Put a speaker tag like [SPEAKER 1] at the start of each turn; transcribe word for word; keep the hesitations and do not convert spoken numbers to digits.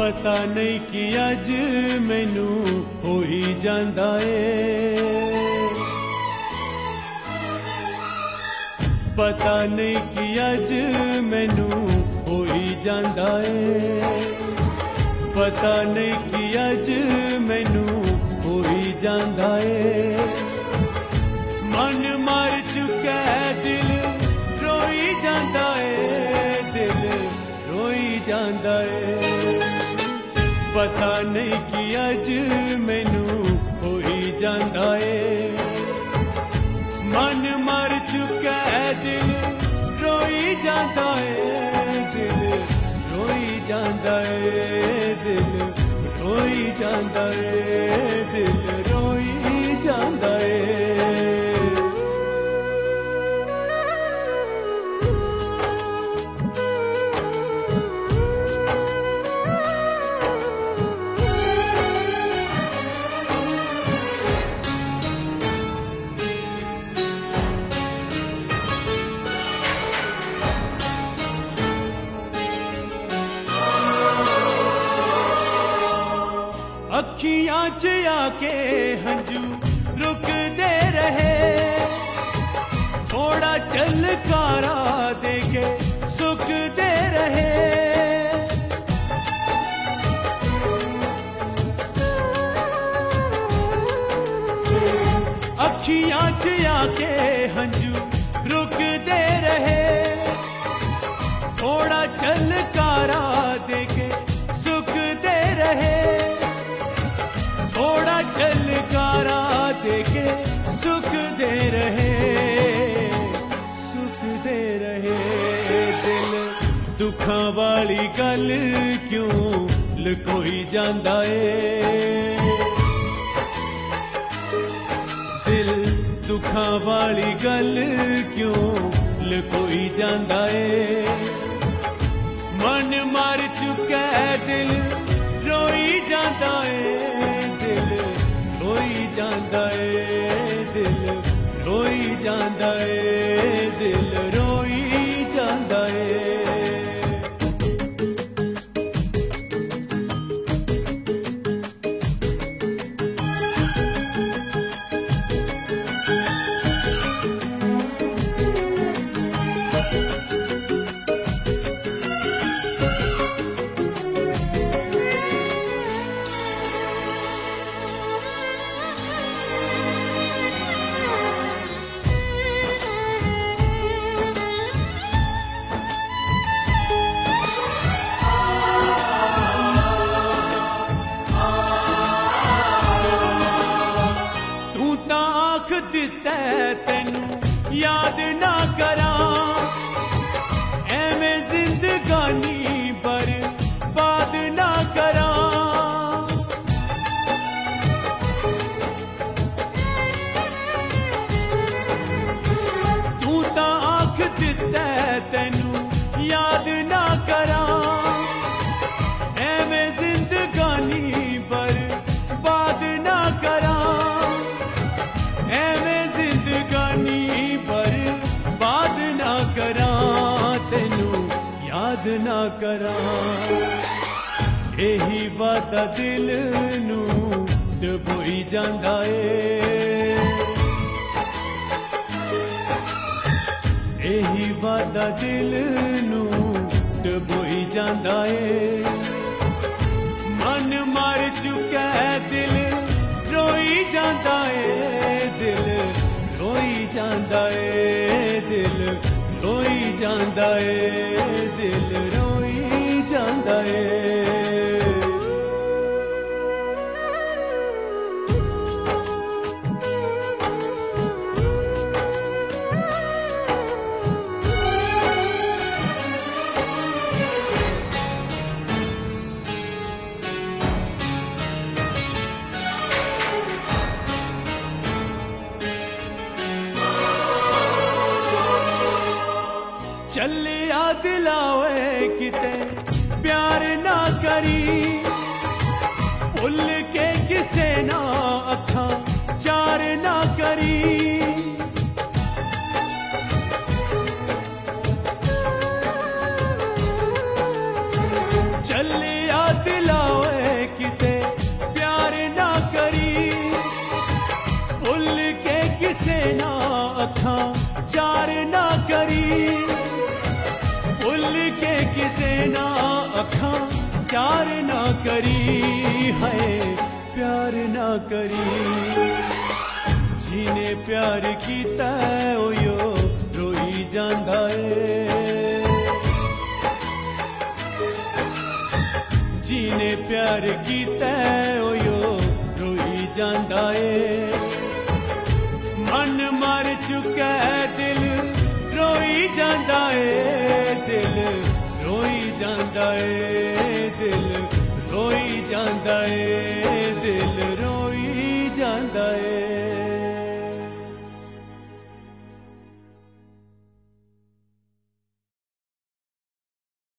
[SPEAKER 1] पता नहीं कि अज मैनू हो ही जांदा ए, पता नहीं कि अज मैनू हो ही जांदा ए, पता नहीं कि अज मैनू हो ही जांदा ए। मन मर चुका है दिल रोई जांदा ए, दिल रोई जांदा ए। पता नहीं कि अज मैनू हो ही जांदा ए, मन मर चुका है दिल रोई जांदा ए, दिल रोई जांदा ए, दिल रोई जांदा ए, दिल रोई जांदा ए। अखियां च आके हंजू रुकदे रहे, थोड़ा झलकारा देके सुखदे रहे। अखियां च आके हंजू रुकदे रहे, थोड़ा झलकारा देके सुखदे रहे, थोड़ा झलकारा देके सुख दे रहे, सुख दे रहे। दिल दुखां वाली गल क्यों लकोई जांदा ए, दिल दुखां वाली गल क्यों लकोई जांदा ए। मन मर चुका है दिल रोई जांदा ए, रोई जांदा ए, दिल रोई जांदा ए, दिल रोई जांदा ए। दिता तेनू याद ना करा, एवें जिंदगानी बर्बाद ना करा। तू तां आख दिता तेनू याद ना करा, एवें जिंदगानी बर्बाद ना करा, एवें जिंदगानी बर्बाद ना करा, तेनू याद ना करा। यही वादा दिल नू डबोई जांदा ए, यही वादा दिल नू डबोई जांदा ए। मन मर चुका है दिल रोई जांदा ए, दिल रोई जांदा ए, दिल रोई जांदा ए, दिल रोई जांदा ए। चलिया दिलावे किते प्यार ना करी, भुल के किसे ना अखा चार ना करी। चलिया दिला करी है प्यार ना करी जिने प्यार कीता ओयो रोई जांदा है जिने प्यार कीता ओयो रोई जांदा है मन मर चुका है दिल रोई जांदा है दिल रोई जांदा है दिल रोई जांदा है